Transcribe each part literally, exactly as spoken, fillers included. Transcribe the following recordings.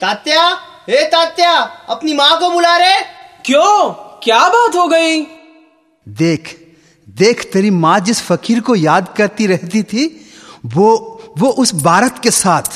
तात्या, हे तात्या, अपनी माँ को बुला रहे। क्यों, क्या बात हो गई? देख देख तेरी माँ जिस फकीर को याद करती रहती थी, वो वो उस बारत के साथ।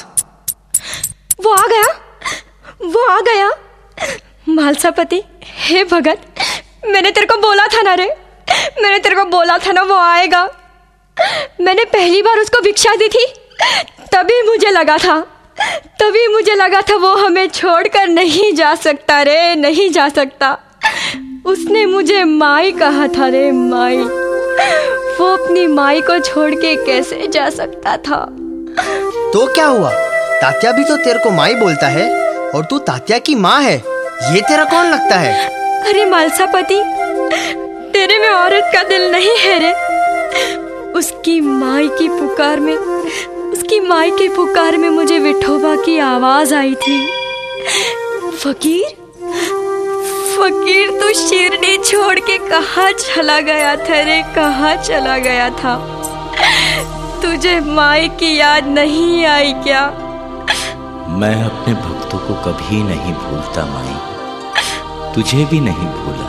वो आ गया, वो आ गया। मालसापति, हे भगत, मैंने तेरे को बोला था ना रे, मैंने तेरे को बोला था ना वो आएगा। मैंने पहली बार उसको भिक्षा दी थी, तभी मुझे लगा था तभी मुझे लगा था वो हमें छोड़कर नहीं जा सकता रे, नहीं जा सकता। उसने मुझे माई कहा था रे, माई। वो अपनी माई को छोड़ के कैसे जा सकता था? तो क्या हुआ? तात्या भी तो तेरे को माई बोलता है और तू तात्या की माँ है। ये तेरा कौन लगता है? अरे मालसापति, तेरे में औरत का दिल नहीं है रे। उसकी माई की पुकार में उसकी माई की पुकार में मुझे विठोबा की आवाज आई थी। फकीर फकीर तू शिरडी छोड़ के कहाँ चला गया था रे, कहाँ चला गया था? तुझे माई की याद नहीं आई क्या? मैं अपने भक्तों को कभी नहीं भूलता माई, तुझे भी नहीं भूला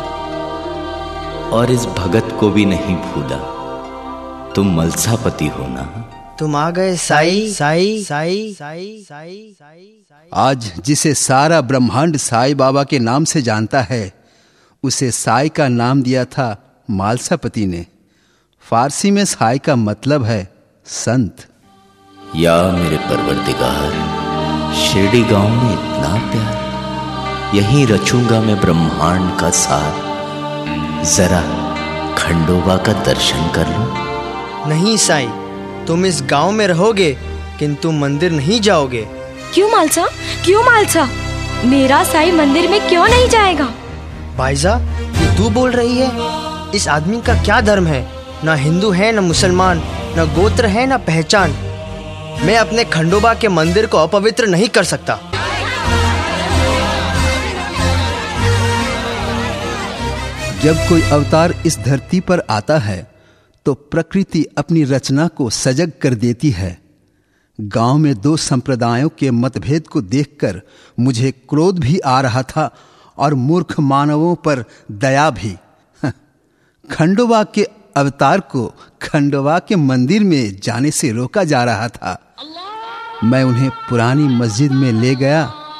और इस भगत को भी नहीं भूला। तुम मलसापति हो ना? तुम आ गए साई साई साई साई साई साई। आज जिसे सारा ब्रह्मांड साई बाबा के नाम से जानता है, उसे साई का नाम दिया था मालसापति ने। फारसी में साई का मतलब है संत। या मेरे परवरदिगार, शिरडी गांव में इतना प्यार, यहीं रचूंगा मैं ब्रह्मांड का सार। जरा खंडोबा का दर्शन कर लो। नहीं साई, तुम इस गांव में रहोगे किंतु मंदिर नहीं जाओगे। क्यों मालसा, क्यों मालसा? मेरा साई मंदिर में क्यों नहीं जाएगा? भाईजा, ये तू बोल रही है? इस आदमी का क्या धर्म है? ना हिंदू है, ना मुसलमान, ना गोत्र है, ना पहचान। मैं अपने खंडोबा के मंदिर को अपवित्र नहीं कर सकता। जब कोई अवतार इस धरती पर आता है तो प्रकृति अपनी रचना को सजग कर देती है। गांव में दो संप्रदायों के मतभेद को देखकर मुझे क्रोध भी आ रहा था और मूर्ख मानवों पर दया भी। खंडोबा के अवतार को खंडोबा के मंदिर में जाने से रोका जा रहा था। मैं उन्हें पुरानी मस्जिद में ले गया।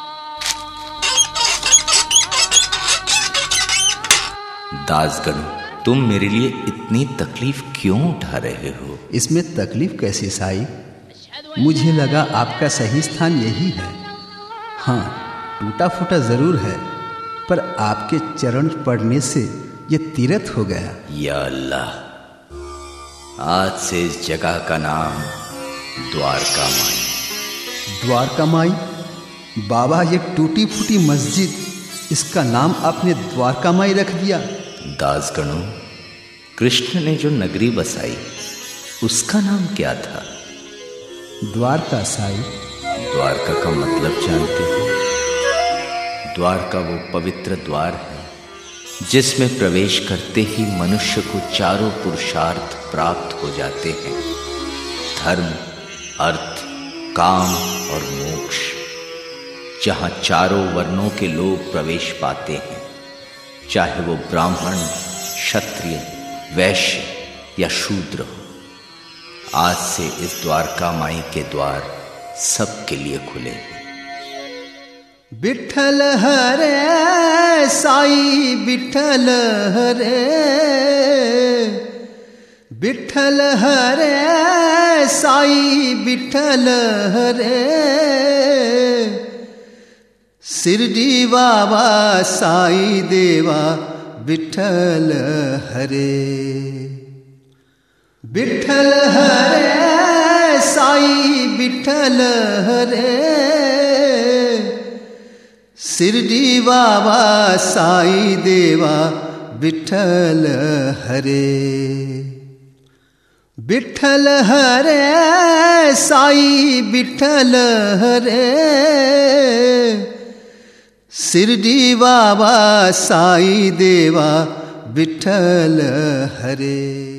दासगण, तुम मेरे लिए इतनी तकलीफ क्यों उठा रहे हो? इसमें तकलीफ कैसी साई? मुझे लगा आपका सही स्थान यही है। हाँ, टूटा फूटा जरूर है, पर आपके चरण पड़ने से ये तीर्थ हो गया। या अल्लाह, आज से इस जगह का नाम द्वारका माई। द्वारका माई? बाबा, ये टूटी फूटी मस्जिद, इसका नाम आपने द्वारका माई रख दिया? दासगणों, कृष्ण ने जो नगरी बसाई उसका नाम क्या था? द्वारका साई। द्वारका का मतलब जानते हो? द्वारका वो पवित्र द्वार है जिसमें प्रवेश करते ही मनुष्य को चारों पुरुषार्थ प्राप्त हो जाते हैं। धर्म, अर्थ, काम और मोक्ष। जहां चारों वर्णों के लोग प्रवेश पाते हैं, चाहे वो ब्राह्मण, क्षत्रिय, वैश्य या शूद्र हो। आज से इस द्वारका माई के द्वार सबके लिए खुले। विठ्ठल हरे साई, विठ्ठल हरे, विठ्ठल हरे साई, विठ्ठल हरे। शिरडी बाबा साई देवा, विठ्ठल हरे। विठ्ठल हरे साई, विठ्ठल हरे। शिरडी बाबा साई देवा, विठ्ठल हरे। विठ्ठल हरे साई, विठ्ठल हरे। शिरडी बाबा साई देवा, विठ्ठल हरे।